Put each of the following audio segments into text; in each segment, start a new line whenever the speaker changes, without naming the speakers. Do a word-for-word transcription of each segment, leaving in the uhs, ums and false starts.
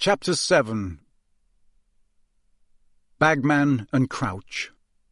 Chapter seven. Bagman and Crouch.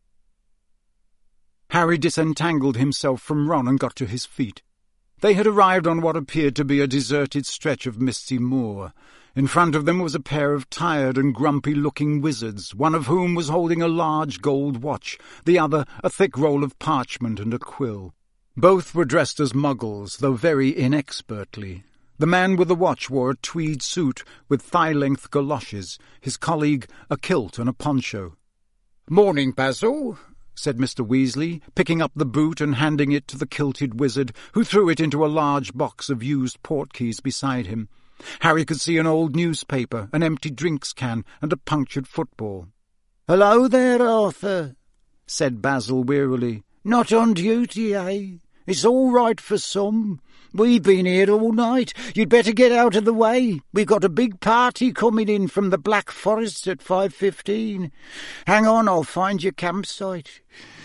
Harry disentangled himself from Ron and got to his feet. They had arrived on what appeared to be a deserted stretch of misty moor. In front of them was a pair of tired and grumpy-looking wizards, one of whom was holding a large gold watch, the other a thick roll of parchment and a quill. Both were dressed as muggles, though very inexpertly. The man with the watch wore a tweed suit with thigh-length galoshes, his colleague a kilt and a poncho. "Morning, Basil," said Mister Weasley, picking up the boot and handing it to the kilted wizard, who threw it into a large box of used portkeys beside him. Harry could see an old newspaper, an empty drinks can, and a punctured football.
"Hello there, Arthur," said Basil wearily. "Not on duty, eh? It's all right for some. We've been here all night. You'd better get out of the way. We've got a big party coming in from the Black Forest at five fifteen. Hang on, I'll find your campsite.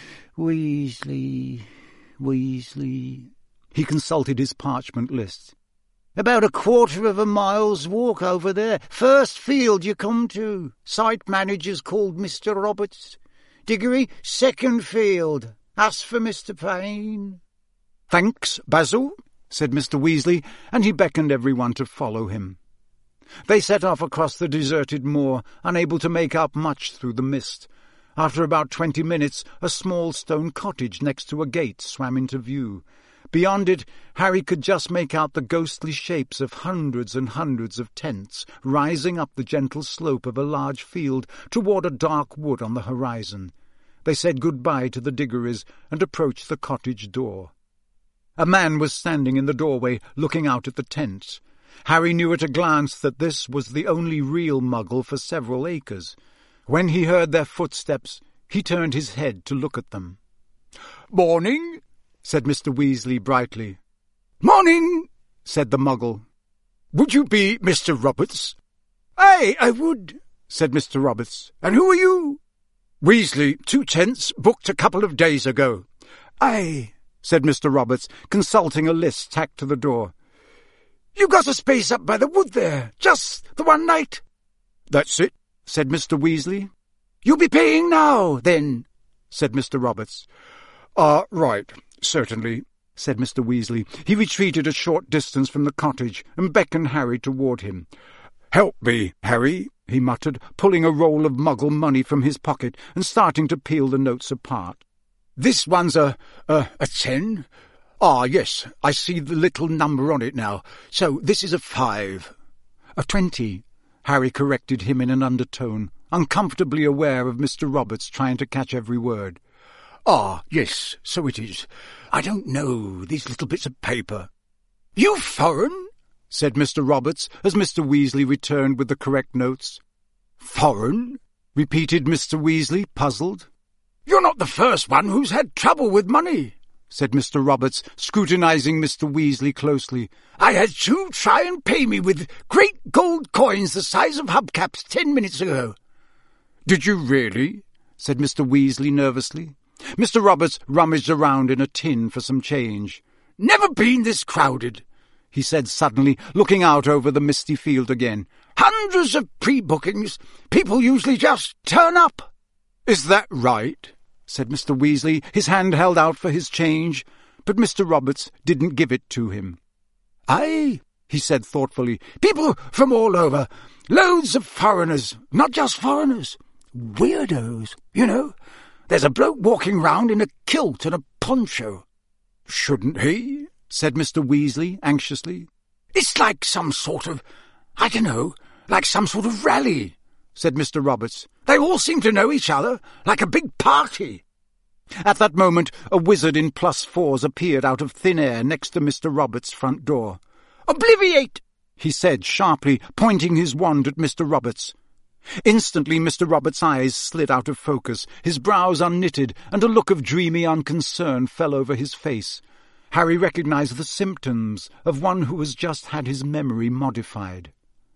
Weasley, Weasley."
He consulted his parchment list.
"About a quarter of a mile's walk over there. First field you come to. Site manager's called Mister Roberts. Diggory, second field. Ask for Mister Payne."
"Thanks, Basil," said Mister Weasley, and he beckoned everyone to follow him. They set off across the deserted moor, unable to make out much through the mist. After about twenty minutes, a small stone cottage next to a gate swam into view. Beyond it, Harry could just make out the ghostly shapes of hundreds and hundreds of tents rising up the gentle slope of a large field toward a dark wood on the horizon. They said good-bye to the Diggories and approached the cottage door. A man was standing in the doorway, looking out at the tents. Harry knew at a glance that this was the only real Muggle for several acres. When he heard their footsteps, he turned his head to look at them. "Morning," said Mister Weasley brightly.
"Morning,"
said the Muggle.
"Would you be Mister Roberts?"
"Aye, I would,"
said Mister Roberts.
"And who are you?"
"Weasley, two tents, booked a couple of days ago."
"Aye,"
said Mister Roberts, consulting a list tacked to the door.
"You got a space up by the wood there, just the one night?"
"That's it,"
said Mister Weasley.
"You'll be paying now, then?"
said Mister Roberts.
"Ah, uh, right, certainly,"
said Mister Weasley. He retreated a short distance from the cottage and beckoned Harry toward him.
"Help me, Harry,"
he muttered, pulling a roll of Muggle money from his pocket and starting to peel the notes apart.
"This one's a, a, a ten. Ah, yes, I see the little number on it now. So this is a five."
"A twenty," Harry corrected him in an undertone, uncomfortably aware of Mister Roberts trying to catch every word.
"Ah, yes, so it is. I don't know, these little bits of paper." "You foreign?"
said Mister Roberts, as Mister Weasley returned with the correct notes.
"Foreign?"
repeated Mister Weasley, puzzled.
"You're not the first one who's had trouble with money,"
said Mister Roberts, scrutinizing Mister Weasley closely.
"I had two try and pay me with great gold coins the size of hubcaps ten minutes ago."
"Did you really?" said Mister Weasley nervously. Mister Roberts rummaged around in a tin for some change.
"Never been this crowded,"
he said suddenly, looking out over the misty field again.
"Hundreds of pre-bookings. People usually just turn up."
"Is that right?" said Mister Weasley, his hand held out for his change, but Mister Roberts didn't give it to him.
"Aye," he said thoughtfully. "People from all over. Loads of foreigners. Not just foreigners. Weirdos, you know. There's a bloke walking round in a kilt and a poncho."
"Shouldn't he?" said Mister Weasley anxiously.
"It's like some sort of, I don't know, like some sort of rally," said Mister Roberts. "They all seem to know each other, like a big party."
At that moment, a wizard in plus fours appeared out of thin air next to Mister Roberts' front door.
"Obliviate!"
he said sharply, pointing his wand at Mister Roberts. Instantly Mister Roberts' eyes slid out of focus, his brows unknitted, and a look of dreamy unconcern fell over his face. Harry recognized the symptoms of one who has just had his memory modified.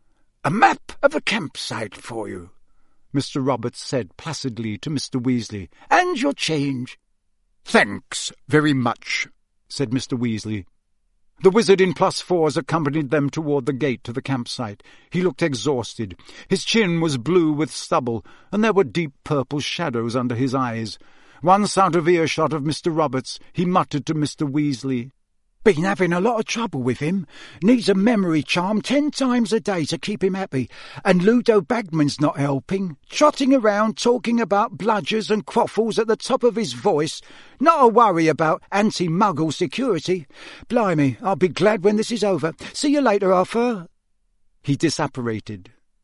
"A map of a campsite for you,"
Mister Roberts said placidly to Mister Weasley.
"And your change."
"Thanks very much," said Mister Weasley. The wizard in plus fours accompanied them toward the gate to the campsite. He looked exhausted. His chin was blue with stubble, and there were deep purple shadows under his eyes. Once out of earshot of Mister Roberts, he muttered to Mister Weasley,
"Been having a lot of trouble with him. Needs a memory charm ten times a day to keep him happy. And Ludo Bagman's not helping. Trotting around talking about bludgers and quaffles at the top of his voice. Not a worry about anti-muggle security. Blimey, I'll be glad when this is over. See you later, Arthur."
He disapparated.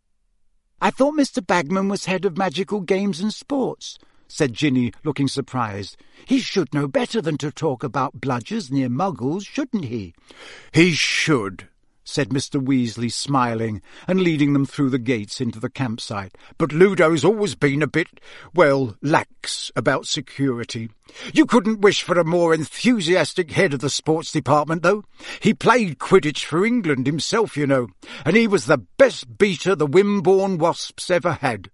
"I thought Mister Bagman was head of magical games and sports," said Ginny, looking surprised. "He should know better than to talk about bludgers near muggles, shouldn't he?"
"He should," said Mister Weasley, smiling, and leading them through the gates into the campsite. "But Ludo's always been a bit, well, lax about security. You couldn't wish for a more enthusiastic head of the sports department, though. He played Quidditch for England himself, you know, and he was the best beater the Wimborne Wasps ever had."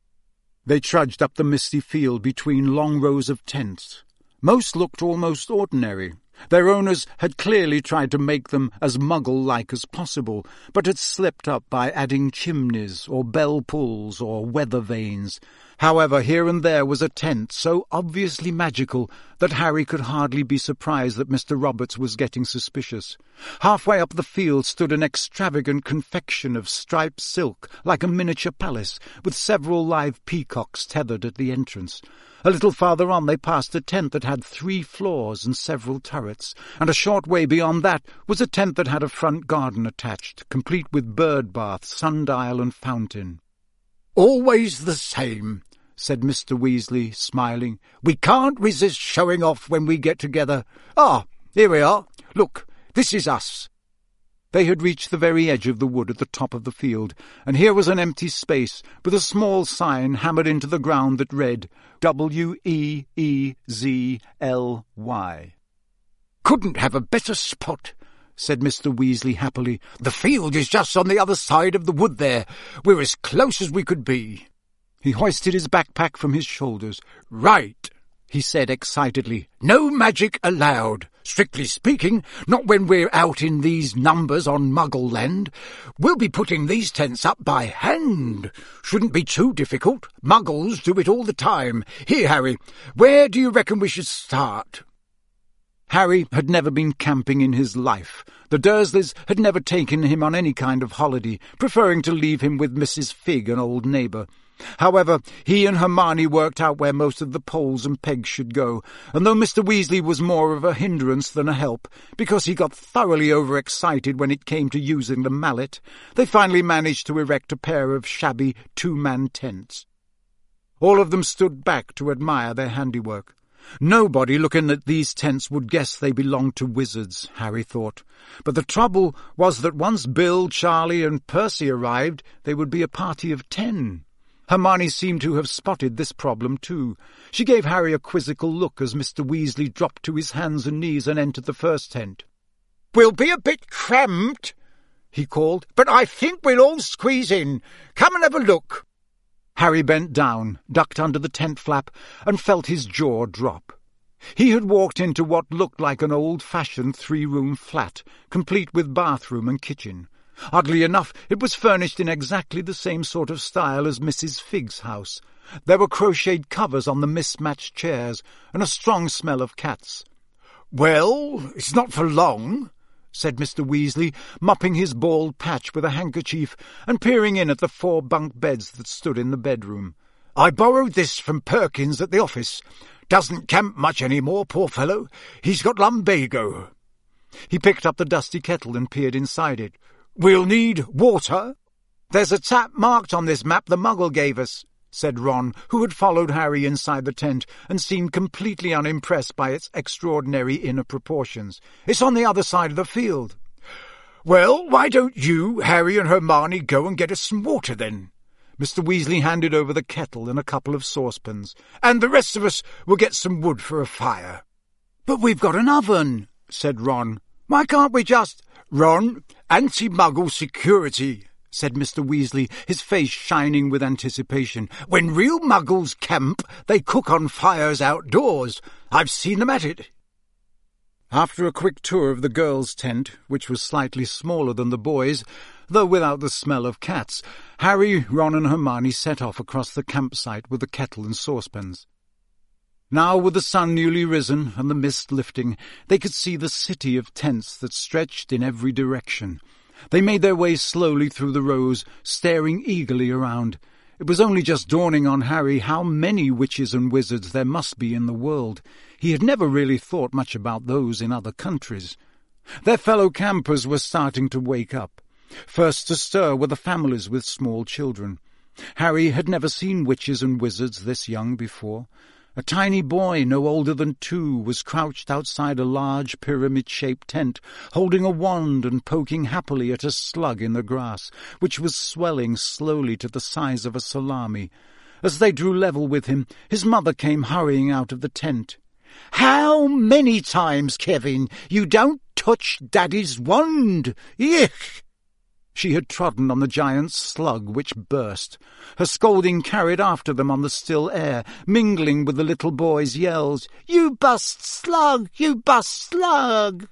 They trudged up the misty field between long rows of tents. Most looked almost ordinary. Their owners had clearly tried to make them as muggle-like as possible, but had slipped up by adding chimneys or bell pulls or weather vanes. However, here and there was a tent so obviously magical that Harry could hardly be surprised that Mister Roberts was getting suspicious. Halfway up the field stood an extravagant confection of striped silk, like a miniature palace, with several live peacocks tethered at the entrance. A little farther on they passed a tent that had three floors and several turrets, and a short way beyond that was a tent that had a front garden attached, complete with bird bath, sundial and fountain.
"Always the same," said Mister Weasley, smiling. "We can't resist showing off when we get together. Ah, here we are. Look, this is us."
They had reached the very edge of the wood at the top of the field, and here was an empty space with a small sign hammered into the ground that read W E E Z L Y.
"Couldn't have a better spot," said Mister Weasley happily. "The field is just on the other side of the wood there. We're as close as we could be."
He hoisted his backpack from his shoulders.
"Right," he said excitedly. "No magic allowed. Strictly speaking, not when we're out in these numbers on Muggle land. We'll be putting these tents up by hand. Shouldn't be too difficult. Muggles do it all the time. Here, Harry, where do you reckon we should start?"
Harry had never been camping in his life. The Dursleys had never taken him on any kind of holiday, preferring to leave him with Missus Figg, an old neighbour. However, he and Hermione worked out where most of the poles and pegs should go, and though Mister Weasley was more of a hindrance than a help, because he got thoroughly overexcited when it came to using the mallet, they finally managed to erect a pair of shabby two-man tents. All of them stood back to admire their handiwork. Nobody looking at these tents would guess they belonged to wizards, Harry thought. But the trouble was that once Bill, Charlie, and Percy arrived, they would be a party of ten. Hermione seemed to have spotted this problem too. She gave Harry a quizzical look as Mister Weasley dropped to his hands and knees and entered the first tent.
"We'll be a bit cramped," he called, "but I think we'll all squeeze in. Come and have a look."
Harry bent down, ducked under the tent flap, and felt his jaw drop. He had walked into what looked like an old-fashioned three-room flat, complete with bathroom and kitchen. Oddly enough, it was furnished in exactly the same sort of style as Missus Figg's house. There were crocheted covers on the mismatched chairs, and a strong smell of cats.
"Well, it's not for long," said Mister Weasley, mopping his bald patch with a handkerchief and peering in at the four bunk beds that stood in the bedroom. "I borrowed this from Perkins at the office. Doesn't camp much any more, poor fellow. He's got lumbago."
He picked up the dusty kettle and peered inside it.
"We'll need water."
"There's a tap marked on this map the Muggle gave us," said Ron, who had followed Harry inside the tent and seemed completely unimpressed by its extraordinary inner proportions. "It's on the other side of the field."
"Well, why don't you, Harry, and Hermione go and get us some water, then?"
Mister Weasley handed over the kettle and a couple of saucepans.
"And the rest of us will get some wood for a fire."
"But we've got an oven," said Ron.
"Why can't we just—" "Ron, anti-Muggle security," said Mister Weasley, his face shining with anticipation. "When real Muggles camp, they cook on fires outdoors. I've seen them at it."
After a quick tour of the girls' tent, which was slightly smaller than the boys', though without the smell of cats, Harry, Ron and Hermione set off across the campsite with the kettle and saucepans. Now, with the sun newly risen and the mist lifting, they could see the city of tents that stretched in every direction. They made their way slowly through the rows, staring eagerly around. It was only just dawning on Harry how many witches and wizards there must be in the world. He had never really thought much about those in other countries. Their fellow campers were starting to wake up. First to stir were the families with small children. Harry had never seen witches and wizards this young before. A tiny boy, no older than two, was crouched outside a large pyramid-shaped tent, holding a wand and poking happily at a slug in the grass, which was swelling slowly to the size of a salami. As they drew level with him, his mother came hurrying out of the tent.
"How many times, Kevin? You don't touch Daddy's wand! Yuck!"
She had trodden on the giant slug, which burst. Her scolding carried after them on the still air, mingling with the little boy's yells.
"You bust slug! You bust slug!"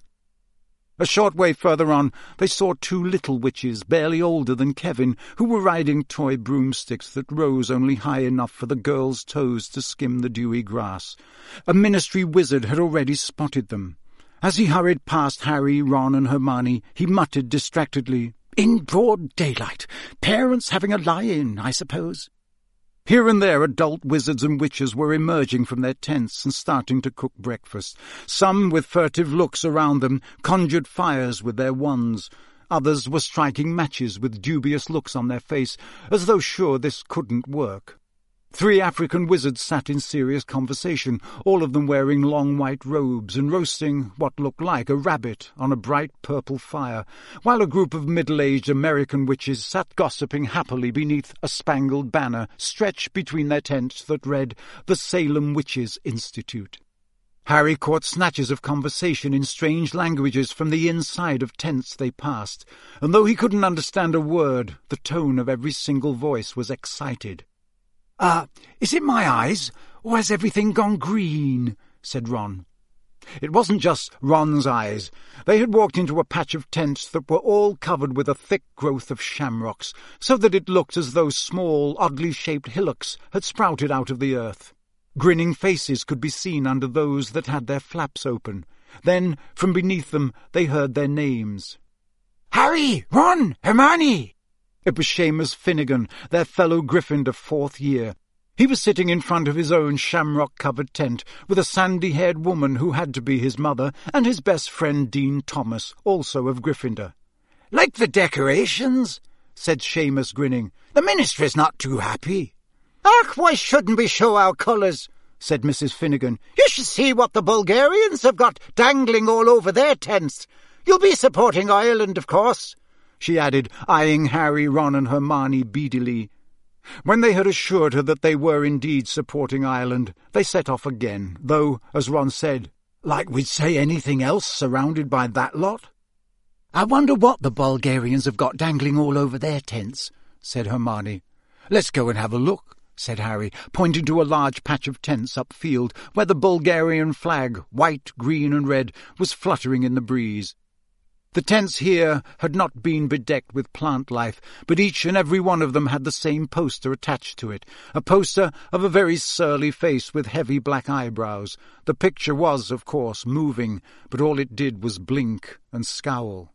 A short way further on, they saw two little witches, barely older than Kevin, who were riding toy broomsticks that rose only high enough for the girls' toes to skim the dewy grass. A ministry wizard had already spotted them. As he hurried past Harry, Ron and Hermione, he muttered distractedly,
"In broad daylight. Parents having a lie-in, I suppose."
Here and there adult wizards and witches were emerging from their tents and starting to cook breakfast. Some, with furtive looks around them, conjured fires with their wands. Others were striking matches with dubious looks on their face, as though sure this couldn't work. Three African wizards sat in serious conversation, all of them wearing long white robes and roasting what looked like a rabbit on a bright purple fire, while a group of middle-aged American witches sat gossiping happily beneath a spangled banner stretched between their tents that read, "The Salem Witches Institute." Harry caught snatches of conversation in strange languages from the inside of tents they passed, and though he couldn't understand a word, the tone of every single voice was excited.
Uh, is it my eyes, or has everything gone green?" said Ron.
It wasn't just Ron's eyes. They had walked into a patch of tents that were all covered with a thick growth of shamrocks, so that it looked as though small, oddly shaped hillocks had sprouted out of the earth. Grinning faces could be seen under those that had their flaps open. Then, from beneath them, they heard their names.
"Harry! Ron! Hermione!"
It was Seamus Finnegan, their fellow Gryffindor fourth year. He was sitting in front of his own shamrock-covered tent, with a sandy-haired woman who had to be his mother, and his best friend Dean Thomas, also of Gryffindor.
"Like the decorations?" said Seamus, grinning. "The ministry's not too happy."
"Ach, why shouldn't we show our colours?" said Missus Finnegan. "You should see what the Bulgarians have got dangling all over their tents. You'll be supporting Ireland, of course,"
she added, eyeing Harry, Ron and Hermione beadily. When they had assured her that they were indeed supporting Ireland, they set off again, though, as Ron said, like we'd say anything else surrounded by that lot.
"I wonder what the Bulgarians have got dangling all over their tents," said Hermione.
"Let's go and have a look," said Harry, pointing to a large patch of tents upfield, where the Bulgarian flag, white, green and red, was fluttering in the breeze. The tents here had not been bedecked with plant life, but each and every one of them had the same poster attached to it, a poster of a very surly face with heavy black eyebrows. The picture was, of course, moving, but all it did was blink and scowl.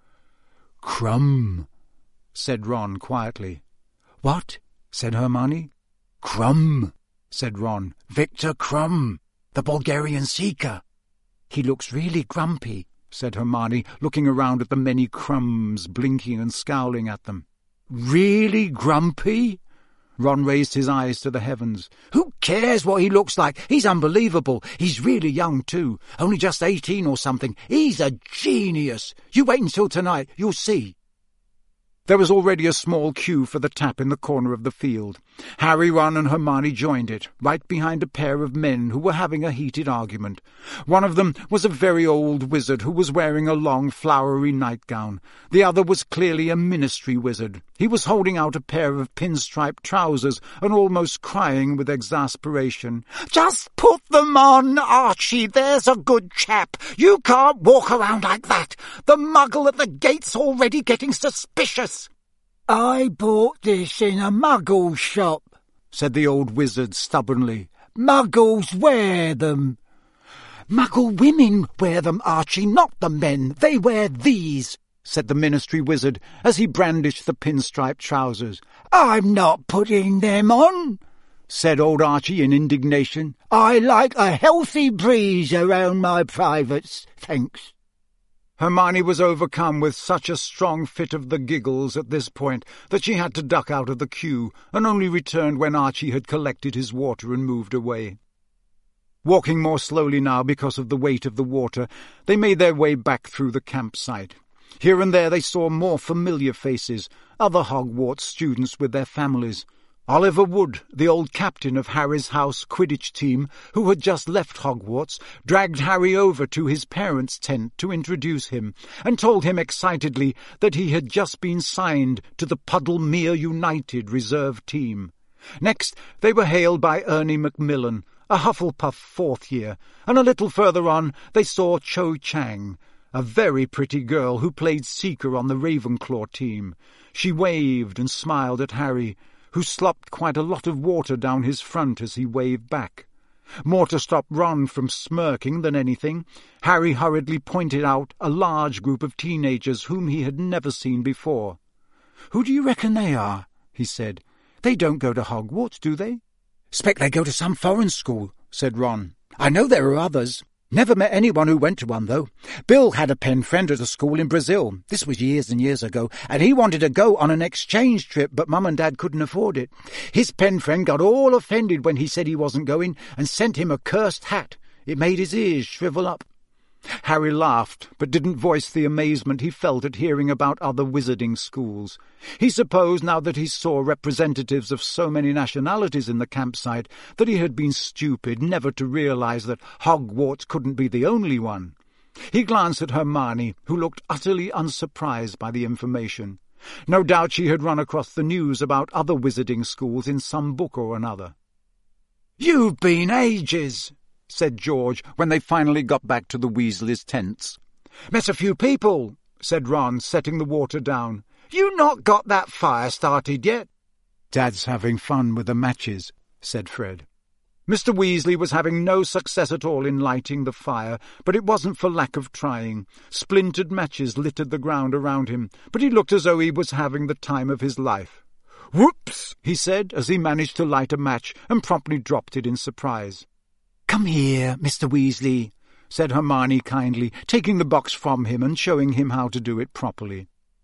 "Krumm,"
said Ron quietly.
"What?"
said Hermione.
"Krumm," said Ron. "Victor Krumm, the Bulgarian seeker."
"He looks really grumpy,"
said Hermione, looking around at the many crumbs, blinking and scowling at them.
"Really grumpy?"
Ron raised his eyes to the heavens.
"Who cares what he looks like? He's unbelievable. He's really young, too. Only just eighteen or something. He's a genius. You wait until tonight. You'll see."
There was already a small queue for the tap in the corner of the field. Harry, Ron and Hermione joined it, right behind a pair of men who were having a heated argument. One of them was a very old wizard who was wearing a long flowery nightgown. The other was clearly a ministry wizard. He was holding out a pair of pinstripe trousers and almost crying with exasperation.
"Just put them Come on, Archie, there's a good chap. You can't walk around like that. The muggle at the gate's already getting suspicious. I bought this in a muggle shop, said the old wizard stubbornly. Muggles wear them. Muggle women wear them, Archie, not the men. They wear these, said the ministry wizard as he brandished the pinstripe trousers. I'm not putting them on, said old Archie in indignation. I like a healthy breeze around my privates, thanks.
Hermione was overcome with such a strong fit of the giggles at this point that she had to duck out of the queue and only returned when Archie had collected his water and moved away. Walking more slowly now because of the weight of the water, they made their way back through the campsite. Here and there they saw more familiar faces, other Hogwarts students with their families. Oliver Wood, the old captain of Harry's house Quidditch team, who had just left Hogwarts, dragged Harry over to his parents' tent to introduce him, and told him excitedly that he had just been signed to the Puddlemere United reserve team. Next they were hailed by Ernie Macmillan, a Hufflepuff fourth year, and a little further on they saw Cho Chang, a very pretty girl who played Seeker on the Ravenclaw team. She waved and smiled at Harry, who slopped quite a lot of water down his front as he waved back. More to stop Ron from smirking than anything, Harry hurriedly pointed out a large group of teenagers whom he had never seen before. "Who do you reckon they are?" he said. "They don't go to Hogwarts, do they?" "'Spect they go to some foreign school," said Ron. "I know there are others. Never met anyone who went to one, though. Bill had a pen friend at a school in Brazil. This was years and years ago, and he wanted to go on an exchange trip, but Mum and Dad couldn't afford it. His pen friend got all offended when he said he wasn't going and sent him a cursed hat. It made his ears shrivel up." Harry laughed, but didn't voice the amazement he felt at hearing about other wizarding schools. He supposed, now that he saw representatives of so many nationalities in the campsite, that he had been stupid never to realize that Hogwarts couldn't be the only one. He glanced at Hermione, who looked utterly unsurprised by the information. No doubt she had run across the news about other wizarding schools in some book or another. "You've been ages," said George, when they finally got back to the Weasleys' tents. "Met a few people," said Ron, setting the water down. "You not got that fire started yet?" "Dad's having fun with the matches," said Fred. Mister Weasley was having no success at all in lighting the fire, but it wasn't for lack of trying. Splintered matches littered the ground around him, but he looked as though he was having the time of his life. "Whoops!" he said, as he managed to light a match and promptly dropped it in surprise. "Come here, Mister Weasley," said Hermione kindly, taking the box from him and showing him how to do it properly.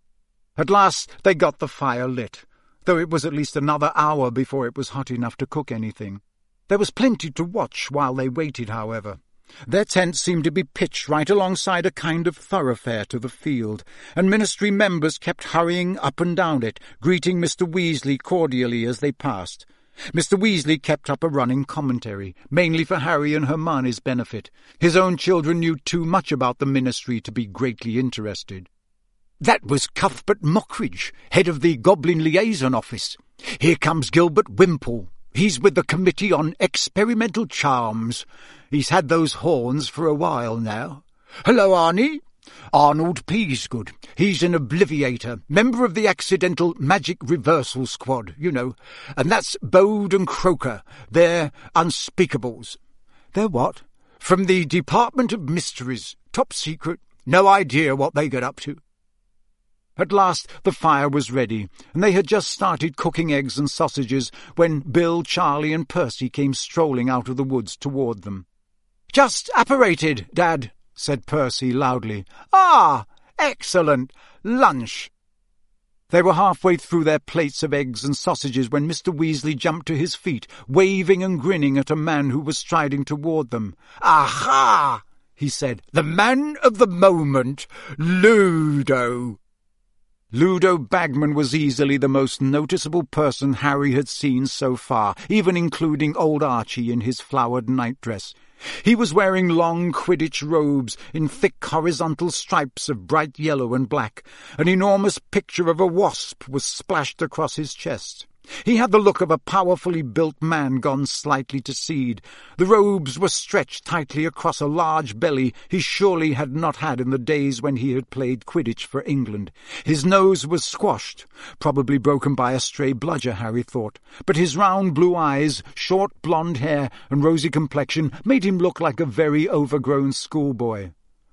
At last they got the fire lit, though it was at least another hour before it was hot enough to cook anything. There was plenty to watch while they waited, however. Their tent seemed to be pitched right alongside a kind of thoroughfare to the field, and ministry members kept hurrying up and down it, greeting Mister Weasley cordially as they passed. Mister Weasley kept up a running commentary, mainly for Harry and Hermione's benefit. His own children knew too much about the ministry to be greatly interested. "That was Cuthbert Mockridge, head of the Goblin Liaison Office. Here comes Gilbert Wimple. He's with the Committee on Experimental Charms. He's had those horns for a while now. Hello, Arnie. Arnold Peasgood. He's an Obliviator, member of the Accidental Magic Reversal Squad, you know. And that's Bode and Croker. They're unspeakables." "They're what?" "From the Department of Mysteries. Top secret. No idea what they get up to." At last the fire was ready, and they had just started cooking eggs and sausages when Bill, Charlie, and Percy came strolling out of the woods toward them. "Just apparated, Dad," said Percy loudly. "Ah, excellent. Lunch." They were halfway through their plates of eggs and sausages when Mister Weasley jumped to his feet, waving and grinning at a man who was striding toward them. "Aha!" he said. "The man of the moment, Ludo." Ludo Bagman was easily the most noticeable person Harry had seen so far, even including old Archie in his flowered nightdress. He was wearing long Quidditch robes in thick horizontal stripes of bright yellow and black. An enormous picture of a wasp was splashed across his chest. He had the look of a powerfully built man gone slightly to seed. The robes were stretched tightly across a large belly he surely had not had in the days when he had played Quidditch for England. His nose was squashed, probably broken by a stray bludger, Harry thought, but his round blue eyes, short blonde hair, and rosy complexion made him look like a very overgrown schoolboy.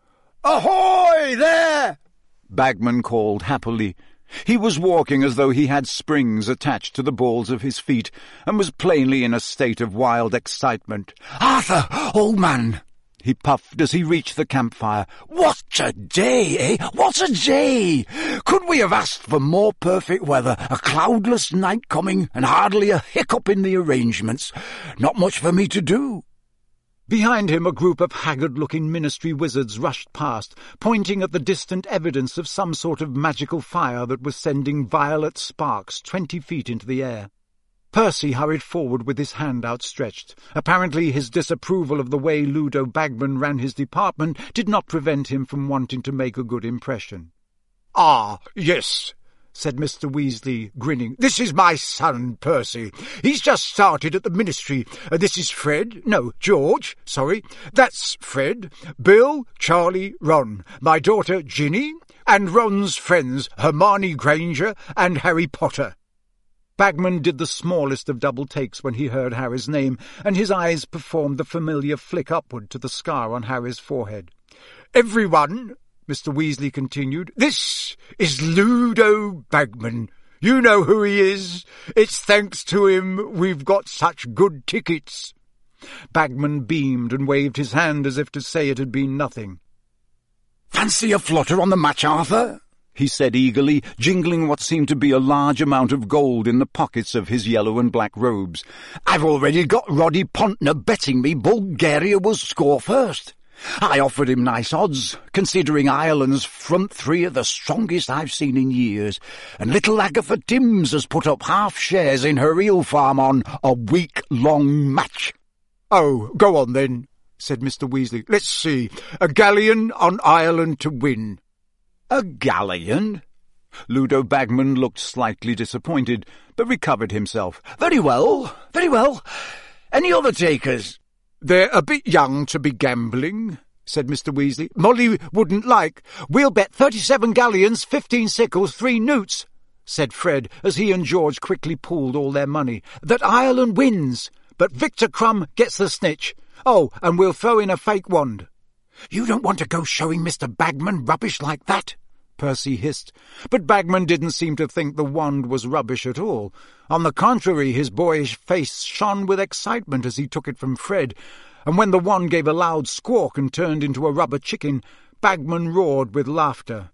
"Ahoy there!" Bagman called happily. He was walking as though he had springs attached to the balls of his feet, and was plainly in a state of wild excitement. "Arthur, old man!" he puffed as he reached the campfire. "What a day, eh? What a day! Could we have asked for more perfect weather? A cloudless night coming, and hardly a hiccup in the arrangements. Not much for me to do."
Behind him a group of haggard-looking ministry wizards rushed past, pointing at the distant evidence of some sort of magical fire that was sending violet sparks twenty feet into the air. Percy hurried forward with his hand outstretched. Apparently his disapproval of the way Ludo Bagman ran his department did not prevent him from wanting to make a good impression.
"Ah, yes," said Mister Weasley, grinning. "This is my son, Percy. He's just started at the ministry. Uh, this is Fred. No, George. Sorry. That's Fred. Bill, Charlie, Ron. My daughter, Ginny. And Ron's friends, Hermione Granger and Harry Potter."
Bagman did the smallest of double takes when he heard Harry's name, and his eyes performed the familiar flick upward to the scar on Harry's forehead.
"Everyone," Mister Weasley continued, "this is Ludo Bagman. You know who he is. It's thanks to him we've got such good tickets."
Bagman beamed and waved his hand as if to say it had been nothing.
"Fancy a flutter on the match, Arthur?" he said eagerly, jingling what seemed to be a large amount of gold in the pockets of his yellow and black robes. "I've already got Roddy Pontner betting me Bulgaria will score first. I offered him nice odds, considering Ireland's front three are the strongest I've seen in years, and little Agatha Timms has put up half shares in her eel farm on a week-long match."
"Oh, go on then," said Mister Weasley. "Let's see. A galleon on Ireland to win."
"A galleon?" Ludo Bagman looked slightly disappointed, but recovered himself. "Very well, very well. Any other takers?"
"They're a bit young to be gambling," said Mister Weasley. "Molly wouldn't like—"
"We'll bet thirty-seven galleons, fifteen sickles, three newts," said Fred, as he and George quickly pooled all their money, "that Ireland wins, but Victor Crumb gets the snitch. Oh, and we'll throw in a fake wand."
"You don't want to go showing Mister Bagman rubbish like that,"
Percy hissed, but Bagman didn't seem to think the wand was rubbish at all. On the contrary, his boyish face shone with excitement as he took it from Fred, and when the wand gave a loud squawk and turned into a rubber chicken, Bagman roared with laughter.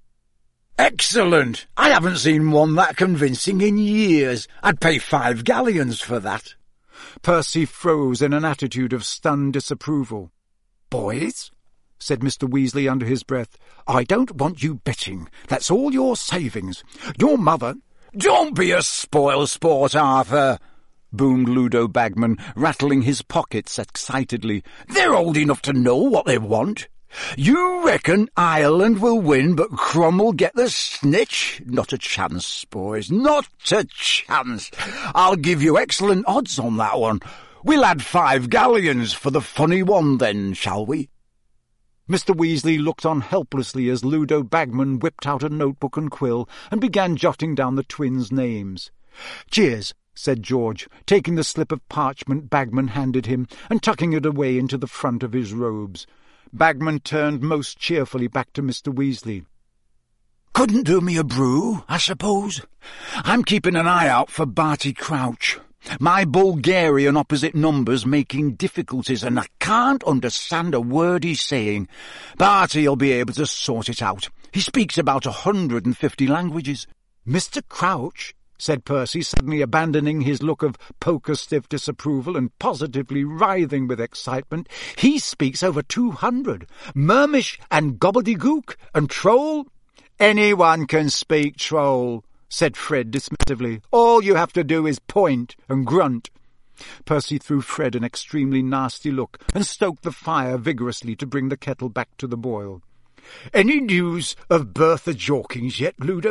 "Excellent! I haven't seen one that convincing in years. I'd pay five galleons for that."
Percy froze in an attitude of stunned disapproval.
"Boys," said Mister Weasley under his breath, "I don't want you betting. That's all your savings. Your mother—"
"Don't be a spoil-sport, Arthur," boomed Ludo Bagman, rattling his pockets excitedly. "They're old enough to know what they want. You reckon Ireland will win, but Crumb will get the snitch? Not a chance, boys, not a chance. I'll give you excellent odds on that one. We'll add five galleons for the funny one then, shall we?"
Mister Weasley looked on helplessly as Ludo Bagman whipped out a notebook and quill and began jotting down the twins' names. "Cheers," said George, taking the slip of parchment Bagman handed him and tucking it away into the front of his robes. Bagman turned most cheerfully back to Mister Weasley.
"Couldn't do me a brew, I suppose? I'm keeping an eye out for Barty Crouch. My Bulgarian opposite number's making difficulties, and I can't understand a word he's saying. Barty'll be able to sort it out. He speaks about a hundred and fifty languages."
"Mister Crouch," said Percy, suddenly abandoning his look of poker-stiff disapproval and positively writhing with excitement, "he speaks over two hundred. Mermish and gobbledygook and troll—" "Anyone can speak troll," said Fred dismissively. "All you have to do is point and grunt." Percy threw Fred an extremely nasty look and stoked the fire vigorously to bring the kettle back to the boil.
"Any news of Bertha Jorkins yet, Ludo?"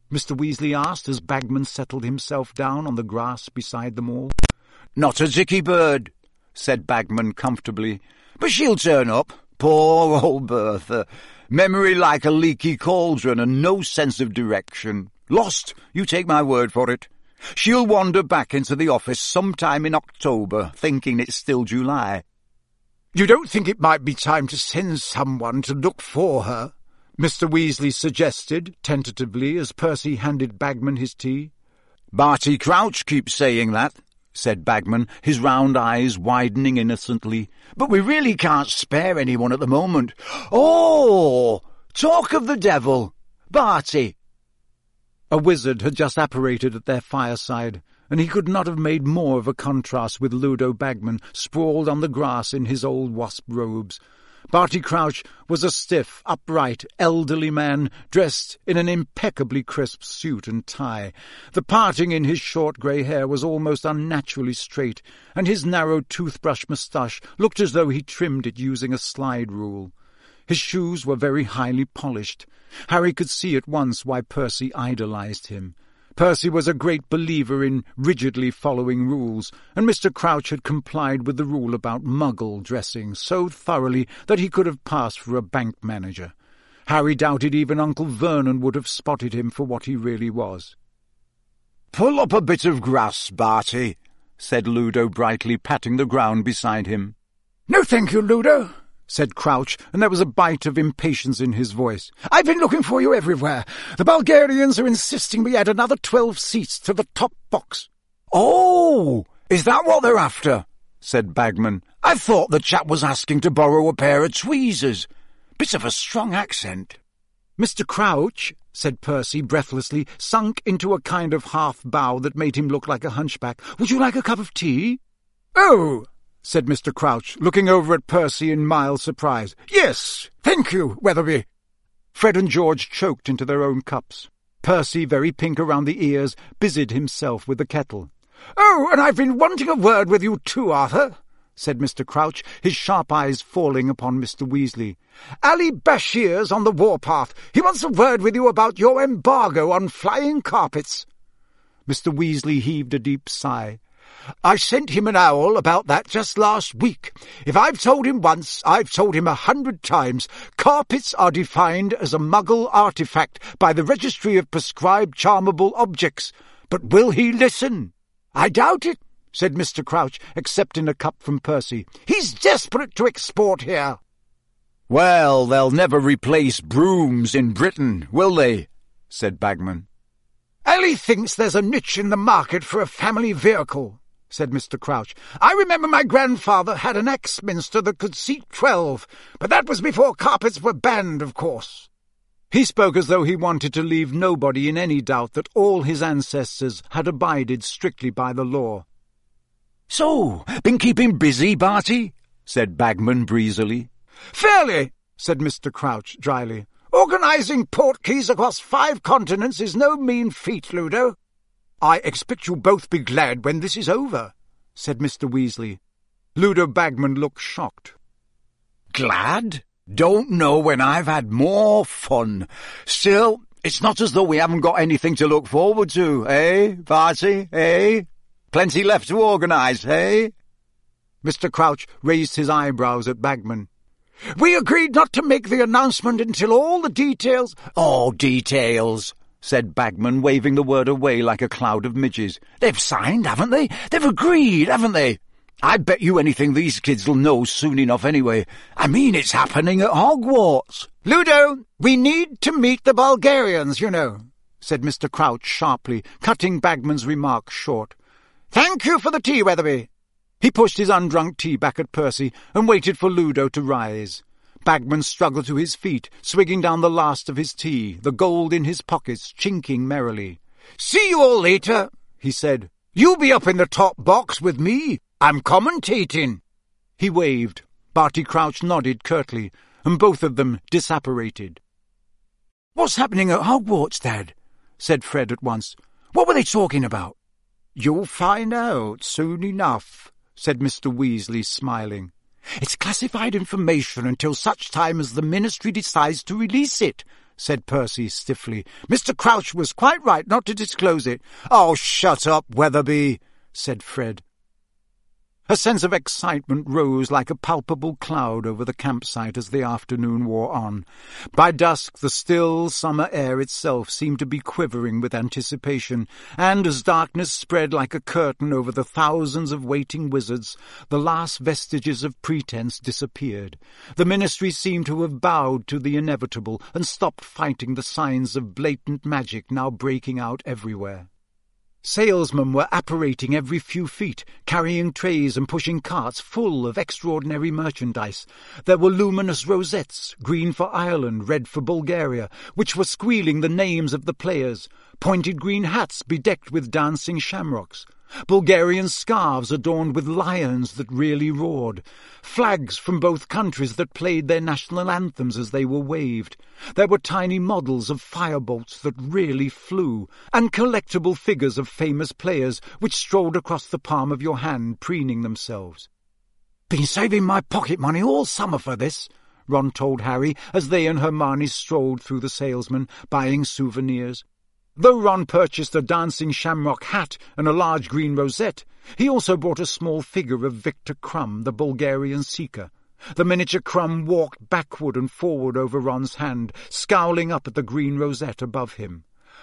Mister Weasley asked as Bagman settled himself down on the grass beside them all.
Not a dicky bird, said Bagman comfortably, but she'll turn up. Poor old Bertha. Memory like a leaky cauldron and no sense of direction. Lost, you take my word for it. She'll wander back into the office sometime in October, thinking it's still July.
You don't think it might be time to send someone to look for her? Mister Weasley suggested, tentatively, as Percy handed Bagman his tea.
Barty Crouch keeps saying that, said Bagman, his round eyes widening innocently. But we really can't spare anyone at the moment. Oh, talk of the devil. Barty.
A wizard had just apparated at their fireside, and he could not have made more of a contrast with Ludo Bagman, sprawled on the grass in his old wasp robes. Barty Crouch was a stiff, upright, elderly man, dressed in an impeccably crisp suit and tie. The parting in his short grey hair was almost unnaturally straight, and his narrow toothbrush moustache looked as though he trimmed it using a slide rule. His shoes were very highly polished. Harry could see at once why Percy idolized him. Percy was a great believer in rigidly following rules, and Mister Crouch had complied with the rule about Muggle dressing so thoroughly that he could have passed for a bank manager. Harry doubted even Uncle Vernon would have spotted him for what he really was.
"Pull up a bit of grass, Barty," said Ludo brightly, patting the ground beside him.
"No, thank you, Ludo," said Crouch, and there was a bite of impatience in his voice. "I've been looking for you everywhere. The Bulgarians are insisting we add another twelve seats to the top box."
"Oh, is that what they're after?" said Bagman. "I thought the chap was asking to borrow a pair of tweezers. Bit of a strong accent."
"Mister Crouch," said Percy breathlessly, sunk into a kind of half-bow that made him look like a hunchback, "would you like a cup of tea?" "Oh," said Mister Crouch, looking over at Percy in mild surprise. "Yes, thank you, Weatherby." Fred and George choked into their own cups. Percy, very pink around the ears, busied himself with the kettle. "Oh, and I've been wanting a word with you too, Arthur," said Mister Crouch, his sharp eyes falling upon Mister Weasley. "Ali Bashir's on the warpath. He wants a word with you about your embargo on flying carpets." Mister Weasley heaved a deep sigh. "I sent him an owl about that just last week. If I've told him once, I've told him a hundred times. Carpets are defined as a Muggle artifact by the Registry of Prescribed Charmable Objects. But will he listen?" "I doubt it," said Mister Crouch, accepting a cup from Percy. "He's desperate to export here."
"Well, they'll never replace brooms in Britain, will they?" said Bagman.
"Ali thinks there's a niche in the market for a family vehicle," said Mister Crouch. "I remember my grandfather had an Axminster that could seat twelve, but that was before carpets were banned, of course." He spoke as though he wanted to leave nobody in any doubt that all his ancestors had abided strictly by the law.
"So, been keeping busy, Barty?" said Bagman breezily.
"Fairly," said Mister Crouch dryly. "Organising portkeys across five continents is no mean feat, Ludo." "I expect you'll both be glad when this is over," said Mister Weasley. Ludo Bagman looked shocked.
"Glad? Don't know when I've had more fun. Still, it's not as though we haven't got anything to look forward to, eh, Barty, eh? Plenty left to organise, eh?"
Mister Crouch raised his eyebrows at Bagman. "We agreed not to make the announcement until all the details—"
"Oh, details," said Bagman, waving the word away like a cloud of midges. "They've signed, haven't they? They've agreed, haven't they? I bet you anything these kids'll know soon enough anyway. I mean, it's happening at Hogwarts."
"Ludo, we need to meet the Bulgarians, you know," said Mister Crouch sharply, cutting Bagman's remark short. "Thank you for the tea, Weatherby." He pushed his undrunk tea back at Percy and waited for Ludo to rise. Bagman struggled to his feet, swigging down the last of his tea, the gold in his pockets chinking merrily. "See you all later," he said. "You'll be up in the top box with me. I'm commentating." He waved. Barty Crouch nodded curtly, and both of them disapparated. "What's happening at Hogwarts, Dad?" said Fred at once. "What were they talking about?" "You'll find out soon enough," said Mister Weasley, smiling. "It's classified information until such time as the Ministry decides to release it," said Percy stiffly. "Mister Crouch was quite right not to disclose it." "Oh, shut up, Weatherby," said Fred. A sense of excitement rose like a palpable cloud over the campsite as the afternoon wore on. By dusk the still summer air itself seemed to be quivering with anticipation, and as darkness spread like a curtain over the thousands of waiting wizards, the last vestiges of pretense disappeared. The ministry seemed to have bowed to the inevitable and stopped fighting the signs of blatant magic now breaking out everywhere. Salesmen were apparating every few feet, carrying trays and pushing carts full of extraordinary merchandise. There were luminous rosettes, green for Ireland, red for Bulgaria, which were squealing the names of the players, pointed green hats bedecked with dancing shamrocks, Bulgarian scarves adorned with lions that really roared, flags from both countries that played their national anthems as they were waved. There were tiny models of firebolts that really flew, and collectible figures of famous players which strolled across the palm of your hand, preening themselves. "Been saving my pocket money all summer for this," Ron told Harry as they and Hermione strolled through the salesmen, buying souvenirs. Though Ron purchased a dancing shamrock hat and a large green rosette, he also bought a small figure of Victor Crumb, the Bulgarian seeker. The miniature Crumb walked backward and forward over Ron's hand, scowling up at the green rosette above him.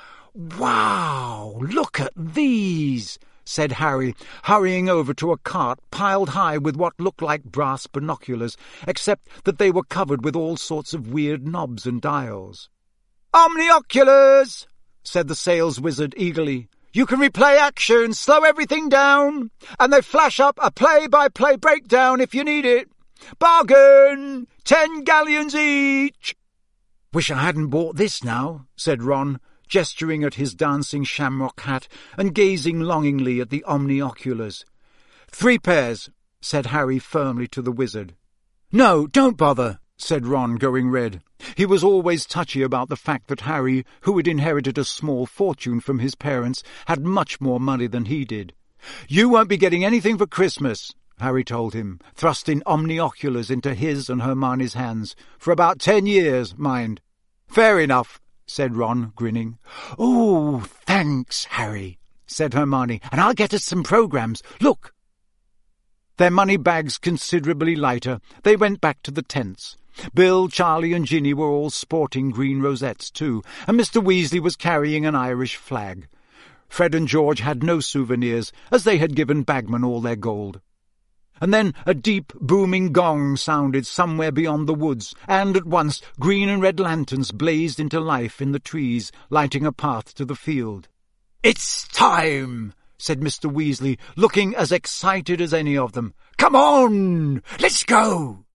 "Wow, look at these!" said Harry, hurrying over to a cart piled high with what looked like brass binoculars, except that they were covered with all sorts of weird knobs and dials. "Omnioculars!" said the sales wizard eagerly. "You can replay action, slow everything down, and they flash up a play-by-play breakdown if you need it. Bargain! Ten galleons each!" "Wish I hadn't bought this now," said Ron, gesturing at his dancing shamrock hat and gazing longingly at the omnioculars. "Three pairs," said Harry firmly to the wizard. "No, don't bother," said Ron, going red. He was always touchy about the fact that Harry, who had inherited a small fortune from his parents, had much more money than he did. "You won't be getting anything for Christmas," Harry told him, thrusting omnioculars into his and Hermione's hands. "For about ten years, mind." "Fair enough," said Ron, grinning. "Oh, thanks, Harry," said Hermione, "and I'll get us some programmes. Look." Their money bags considerably lighter, they went back to the tents. Bill, Charlie and Ginny were all sporting green rosettes too, and Mister Weasley was carrying an Irish flag. Fred and George had no souvenirs, as they had given Bagman all their gold. And then a deep, booming gong sounded somewhere beyond the woods, and at once green and red lanterns blazed into life in the trees, lighting a path to the field. "It's time!" said Mister Weasley, looking as excited as any of them. "Come on! Let's go!"